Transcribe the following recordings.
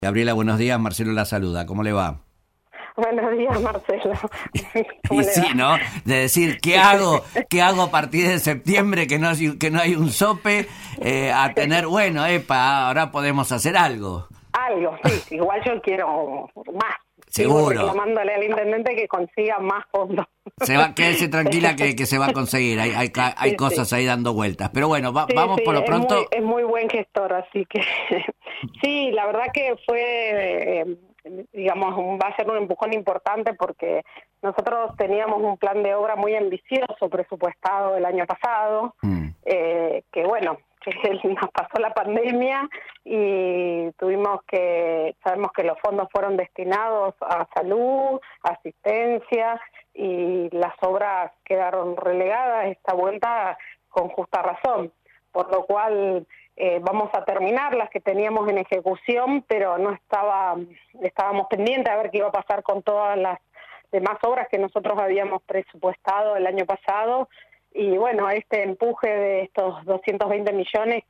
Gabriela, buenos días. Marcelo la saluda. ¿Cómo le va? Buenos días, Marcelo. Y sí, ¿no? De decir, ¿qué hago? ¿Qué hago a partir de septiembre que no hay un sope? A tener, bueno, ahora podemos hacer algo. Algo, sí. Igual yo quiero más. Seguro. Sigo reclamándole al intendente que consiga más fondos. Quédese tranquila que se va a conseguir. Hay cosas ahí dando vueltas. Pero bueno, vamos por lo pronto. Es muy buen gestor, así que sí, la verdad que fue, va a ser un empujón importante porque nosotros teníamos un plan de obra muy ambicioso presupuestado el año pasado, que bueno, que nos pasó la pandemia y sabemos que los fondos fueron destinados a salud, asistencia, y las obras quedaron relegadas esta vuelta con justa razón, por lo cual vamos a terminar las que teníamos en ejecución, pero estábamos pendientes a ver qué iba a pasar con todas las demás obras que nosotros habíamos presupuestado el año pasado. Y bueno, este empuje de estos 220 millones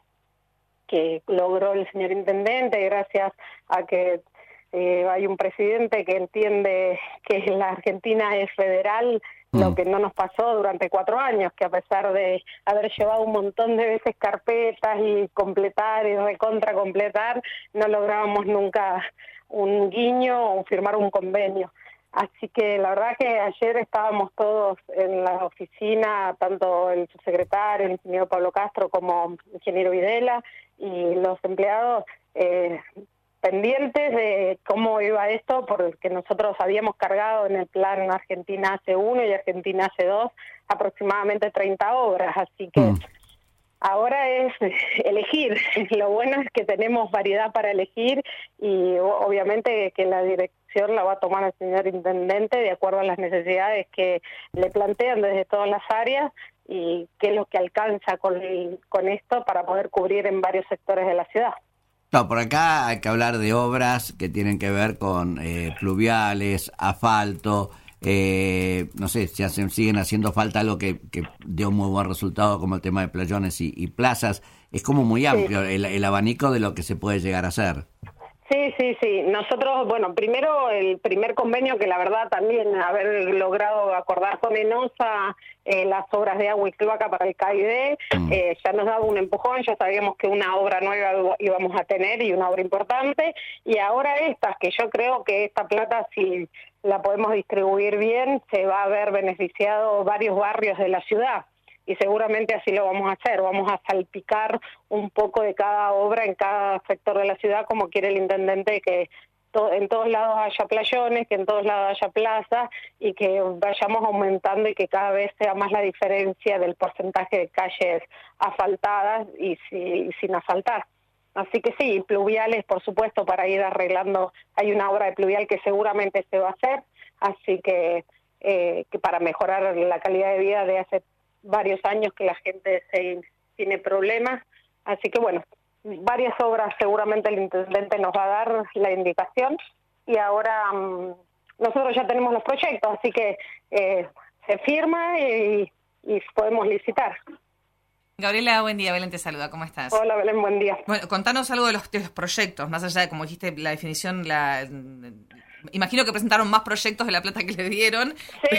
que logró el señor intendente, gracias a que hay un presidente que entiende que la Argentina es federal, lo que no nos pasó durante 4 años, que a pesar de haber llevado un montón de veces carpetas y completar y recontra completar, no lográbamos nunca un guiño o firmar un convenio. Así que la verdad que ayer estábamos todos en la oficina, tanto el subsecretario, el ingeniero Pablo Castro, como el ingeniero Videla, y los empleados pendientes de cómo iba esto, porque nosotros habíamos cargado en el plan Argentina hace 1 y Argentina hace 2 aproximadamente 30 obras, así que ahora es elegir. Lo bueno es que tenemos variedad para elegir y obviamente que la dirección la va a tomar el señor intendente de acuerdo a las necesidades que le plantean desde todas las áreas y qué es lo que alcanza con esto para poder cubrir en varios sectores de la ciudad. No, por acá hay que hablar de obras que tienen que ver con pluviales, asfalto. No sé, siguen haciendo falta algo que dio muy buen resultado, como el tema de playones y plazas. Es como muy amplio el abanico de lo que se puede llegar a hacer. Sí. Nosotros, bueno, primero el primer convenio, que la verdad también haber logrado acordar con ENOSA las obras de agua y cloaca para el CAID, ya nos daba un empujón, ya sabíamos que una obra nueva íbamos a tener y una obra importante, y ahora estas, que yo creo que esta plata, si la podemos distribuir bien, se va a ver beneficiado varios barrios de la ciudad. Y seguramente así lo vamos a hacer, vamos a salpicar un poco de cada obra en cada sector de la ciudad, como quiere el intendente, que en todos lados haya playones, que en todos lados haya plazas y que vayamos aumentando y que cada vez sea más la diferencia del porcentaje de calles asfaltadas y sin asfaltar. Así que sí, pluviales, por supuesto, para ir arreglando. Hay una obra de pluvial que seguramente se va a hacer, así que para mejorar la calidad de vida de hace varios años que la gente tiene problemas, así que bueno, varias obras seguramente el intendente nos va a dar la indicación y ahora nosotros ya tenemos los proyectos, así que se firma y podemos licitar. Gabriela, buen día. Belén te saluda, ¿cómo estás? Hola Belén, buen día. Bueno, contanos algo de los proyectos, más allá de, como dijiste, la definición, imagino que presentaron más proyectos de la plata que le dieron.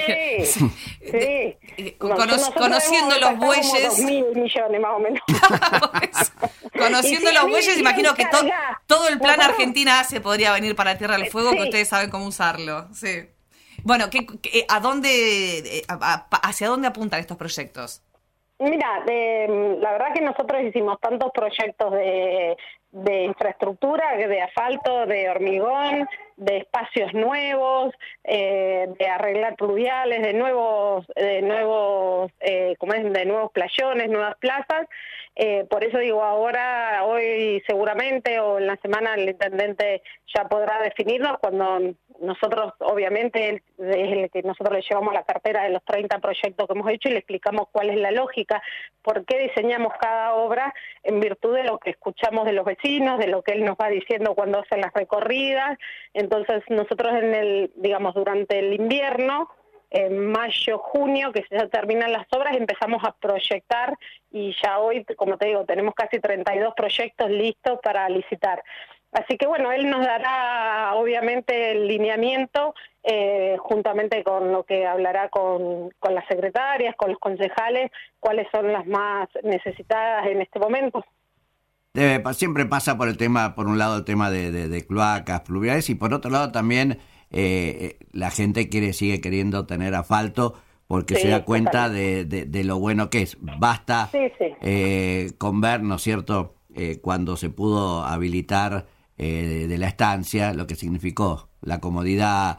Sí. Conociendo los bueyes. 2.000 millones más o menos. Conociendo los bueyes, imagino que todo el plan Argentina se podría venir para Tierra del Fuego, que ustedes saben cómo usarlo. Sí. Bueno, ¿hacia dónde apuntan estos proyectos? Mira, la verdad que nosotros hicimos tantos proyectos de infraestructura, de asfalto, de hormigón, de espacios nuevos, de arreglar pluviales, de nuevos playones, nuevas plazas. Por eso digo, hoy seguramente o en la semana el intendente ya podrá definirnos cuando nosotros, obviamente, es el que nosotros le llevamos la cartera de los 30 proyectos que hemos hecho y le explicamos cuál es la lógica, por qué diseñamos cada obra en virtud de lo que escuchamos de los vecinos, de lo que él nos va diciendo cuando hacen las recorridas. Entonces nosotros durante el invierno, en mayo, junio, que ya terminan las obras, empezamos a proyectar y ya hoy, como te digo, tenemos casi 32 proyectos listos para licitar. Así que bueno, él nos dará obviamente el lineamiento, juntamente con lo que hablará con las secretarias, con los concejales, cuáles son las más necesitadas en este momento. Siempre pasa por el tema, por un lado el tema de cloacas pluviales y por otro lado también la gente sigue queriendo tener asfalto porque se da cuenta de lo bueno que es. Basta con ver, ¿no es cierto?, cuando se pudo habilitar de la estancia, lo que significó la comodidad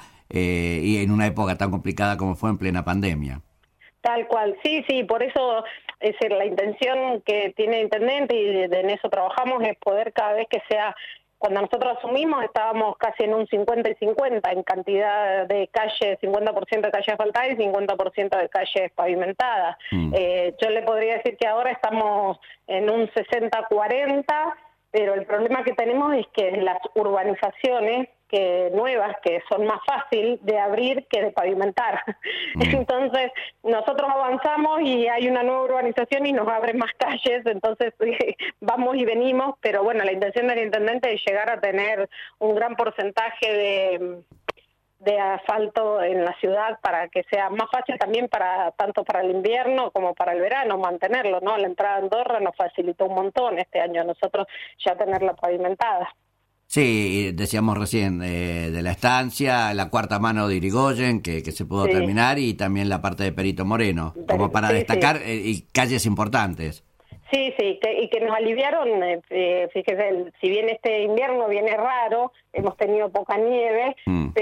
y en una época tan complicada como fue en plena pandemia. Tal cual, sí, por eso es decir, la intención que tiene el intendente y en eso trabajamos es poder cada vez que sea, cuando nosotros asumimos estábamos casi en un 50 y 50 en cantidad de calles, 50% de calles asfaltadas y 50% de calles pavimentadas. Yo le podría decir que ahora estamos en un 60-40, pero el problema que tenemos es que las urbanizaciones nuevas, que son más fácil de abrir que de pavimentar. Entonces, nosotros avanzamos y hay una nueva urbanización y nos abren más calles, entonces vamos y venimos, pero bueno, la intención del intendente es llegar a tener un gran porcentaje de asfalto en la ciudad para que sea más fácil también tanto para el invierno como para el verano mantenerlo, ¿no? La entrada a Andorra nos facilitó un montón este año a nosotros ya tenerla pavimentada. Sí, decíamos recién de la estancia, la cuarta mano de Irigoyen, que se pudo terminar, y también la parte de Perito Moreno, como para destacar y calles importantes. Sí, y que nos aliviaron, fíjese, si bien este invierno viene raro, hemos tenido poca nieve,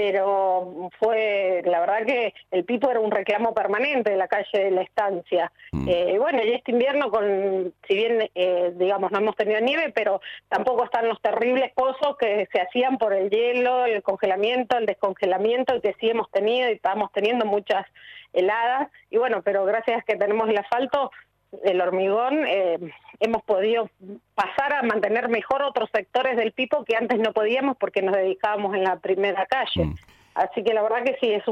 pero fue, la verdad que el Pipo era un reclamo permanente de la calle de la estancia. Y bueno, y este invierno, si bien, digamos, no hemos tenido nieve, pero tampoco están los terribles pozos que se hacían por el hielo, el congelamiento, el descongelamiento, que sí hemos tenido y estamos teniendo muchas heladas. Y bueno, pero gracias a que tenemos el asfalto, el hormigón, hemos podido pasar a mantener mejor otros sectores del Pipo que antes no podíamos porque nos dedicábamos en la primera calle. Así que la verdad que sí, es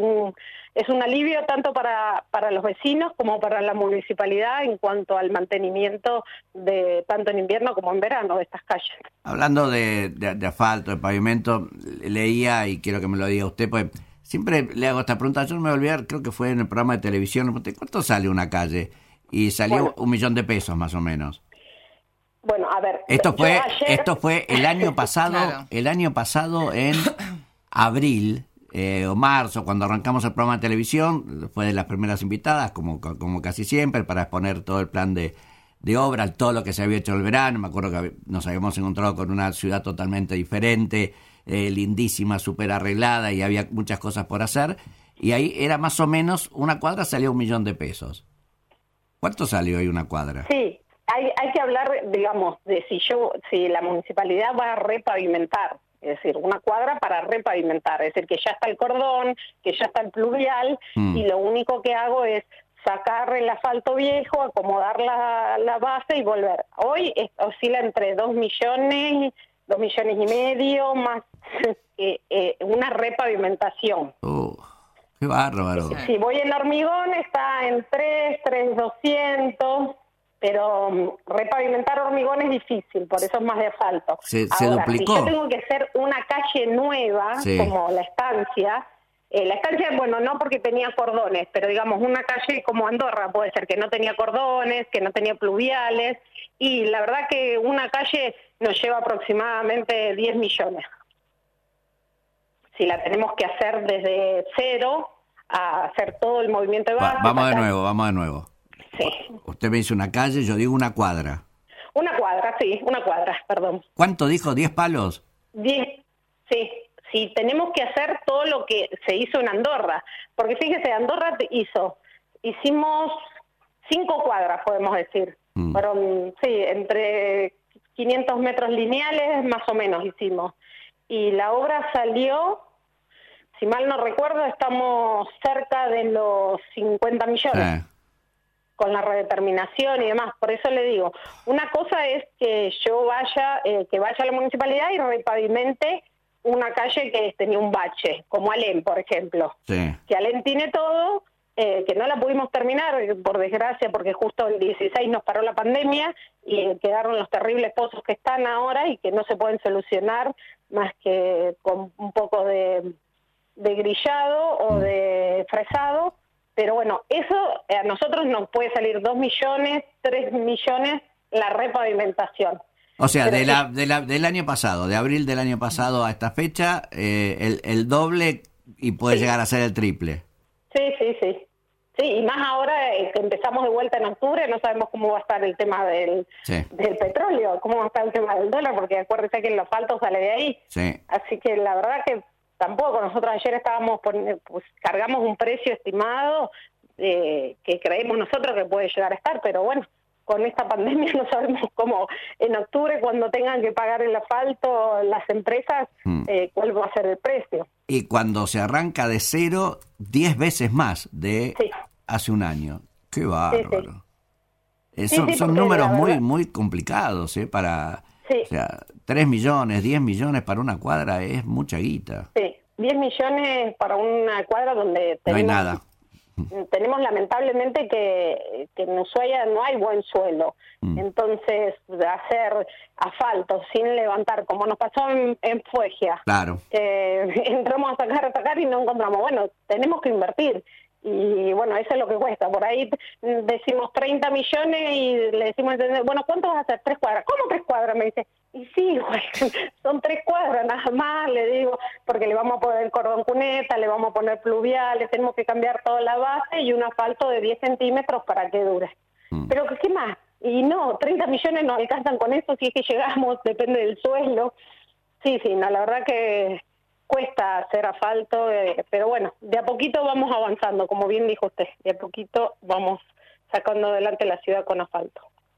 un alivio tanto para los vecinos como para la municipalidad en cuanto al mantenimiento de tanto en invierno como en verano de estas calles. Hablando de asfalto, de pavimento, leía, y quiero que me lo diga usted, pues siempre le hago esta pregunta, yo no me voy a olvidar, creo que fue en el programa de televisión, ¿cuánto sale una calle? Y salió $1 millón más o menos. Bueno, a ver. Esto fue el año pasado, claro. El año pasado en abril o marzo, cuando arrancamos el programa de televisión, fue de las primeras invitadas, como casi siempre, para exponer todo el plan de obra, todo lo que se había hecho el verano. Me acuerdo que nos habíamos encontrado con una ciudad totalmente diferente, lindísima, súper arreglada, y había muchas cosas por hacer. Y ahí era más o menos, una cuadra salía $1 millón. ¿Cuánto salió ahí una cuadra? Sí, hay que hablar, digamos, de si la municipalidad va a repavimentar, es decir, una cuadra para repavimentar, es decir, que ya está el cordón, que ya está el pluvial, y lo único que hago es sacar el asfalto viejo, acomodar la base y volver. Hoy oscila entre 2 millones, 2,5 millones, más una repavimentación. ¡Qué bárbaro! Si voy en hormigón está en 3,200, pero repavimentar hormigón es difícil, por eso es más de asfalto. Se Ahora, duplicó. Si yo tengo que hacer una calle nueva, como la estancia, bueno, no porque tenía cordones, pero digamos una calle como Andorra puede ser que no tenía cordones, que no tenía pluviales, y la verdad que una calle nos lleva aproximadamente 10 millones. Si la tenemos que hacer desde cero a hacer todo el movimiento de base. Vamos de nuevo. Sí. Usted me dice una calle, yo digo una cuadra. Una cuadra, perdón. ¿Cuánto dijo? ¿10 palos? 10, sí. Sí, tenemos que hacer todo lo que se hizo en Andorra. Porque fíjese, Andorra hicimos 5 cuadras, podemos decir. Fueron, entre 500 metros lineales, más o menos hicimos. Y la obra salió, si mal no recuerdo, estamos cerca de los 50 millones. Con la redeterminación y demás. Por eso le digo, una cosa es que yo vaya a la municipalidad y repavimente una calle que tenía un bache, como Alén, por ejemplo. Sí. Si Alén tiene todo, que no la pudimos terminar, por desgracia, porque justo el 16 nos paró la pandemia y quedaron los terribles pozos que están ahora y que no se pueden solucionar más que con un poco de grillado o de fresado. Pero bueno, eso a nosotros nos puede salir 2 millones, 3 millones la repavimentación. O sea, Pero del año pasado, de abril del año pasado a esta fecha, el doble y puede llegar a ser el triple. Sí, y más ahora que empezamos de vuelta en octubre, no sabemos cómo va a estar el tema del petróleo, cómo va a estar el tema del dólar, porque acuérdense que el asfalto sale de ahí. Sí. Así que la verdad que tampoco, nosotros ayer estábamos cargamos un precio estimado que creemos nosotros que puede llegar a estar, pero bueno, con esta pandemia no sabemos cómo en octubre, cuando tengan que pagar el asfalto las empresas, cuál va a ser el precio. Y cuando se arranca de cero, 10 veces más de hace un año. ¡Qué bárbaro! Son números muy complicados, para... O sea, 3 millones, 10 millones para una cuadra es mucha guita. Sí, 10 millones para una cuadra donde no hay nada. Tenemos lamentablemente que en Ushuaia no hay buen suelo. Entonces, hacer asfalto sin levantar, como nos pasó en Fuegia. Claro. Entramos a sacar y no encontramos. Bueno, tenemos que invertir. Y bueno, eso es lo que cuesta. Por ahí decimos 30 millones y le decimos, bueno, ¿cuánto vas a hacer? 3 cuadras. ¿Cómo 3 cuadras? Me dice, y sí, güey, son 3 cuadras nada más, le digo, porque le vamos a poner cordón cuneta, le vamos a poner pluviales, tenemos que cambiar toda la base y un asfalto de 10 centímetros para que dure. Pero ¿qué más? Y no, 30 millones no alcanzan con eso, si es que llegamos, depende del suelo. Sí, no, la verdad que cuesta hacer asfalto, pero bueno, de a poquito vamos avanzando, como bien dijo usted, de a poquito vamos sacando adelante la ciudad con asfalto.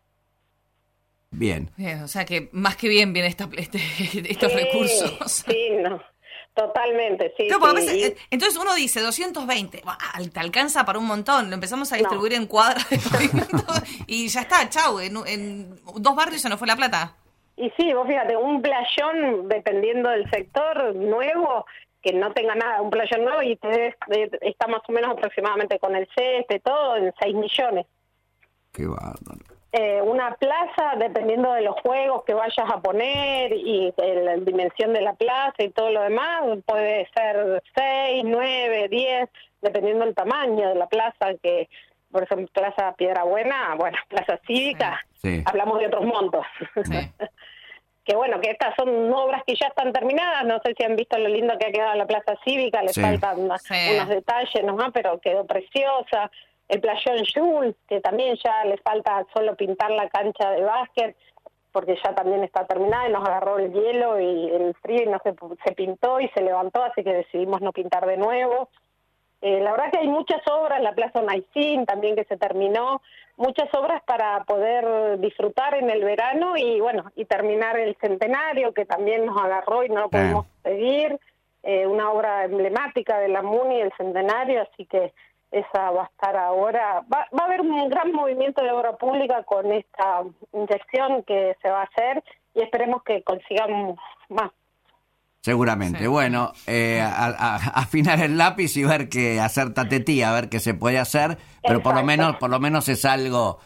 Bien, o sea que más que bien vienen estos recursos. Sí, no, totalmente, sí. No, porque a veces, entonces uno dice 220, te alcanza para un montón, lo empezamos a distribuir en cuadras de pavimento y ya está, chau, en 2 barrios se nos fue la plata. Y sí, vos fíjate, un playón, dependiendo del sector nuevo, que no tenga nada, un playón nuevo y está más o menos aproximadamente con el césped, todo, en 6 millones. Qué bárbaro. Una plaza, dependiendo de los juegos que vayas a poner y la dimensión de la plaza y todo lo demás, puede ser 6, 9, 10, dependiendo del tamaño de la plaza, que por ejemplo Plaza Piedra Buena, bueno, Plaza Cívica, hablamos de otros montos. Sí. Que bueno, que estas son obras que ya están terminadas, no sé si han visto lo lindo que ha quedado la Plaza Cívica, le faltan unos detalles nomás, pero quedó preciosa. El playón Jules, que también ya le falta solo pintar la cancha de básquet, porque ya también está terminada y nos agarró el hielo y el frío y no se pintó y se levantó, así que decidimos no pintar de nuevo. La verdad que hay muchas obras, la Plaza Naicín también que se terminó, muchas obras para poder disfrutar en el verano y bueno, y terminar el centenario que también nos agarró y no lo podemos seguir, una obra emblemática de la MUNI, el centenario, así que esa va a estar ahora, va a haber un gran movimiento de obra pública con esta inyección que se va a hacer y esperemos que consigamos más. Seguramente. Sí. Bueno, afinar el lápiz y ver hacer tatetía, a ver qué se puede hacer, pero por lo menos es algo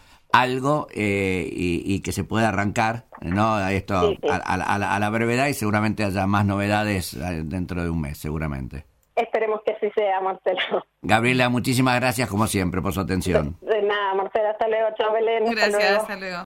y que se puede arrancar, ¿no? Esto a la brevedad y seguramente haya más novedades dentro de un mes, seguramente. Esperemos que así sea, Marcelo. Gabriela, muchísimas gracias como siempre por su atención. De nada, Marcela, hasta luego, chao Belén. Gracias, hasta luego.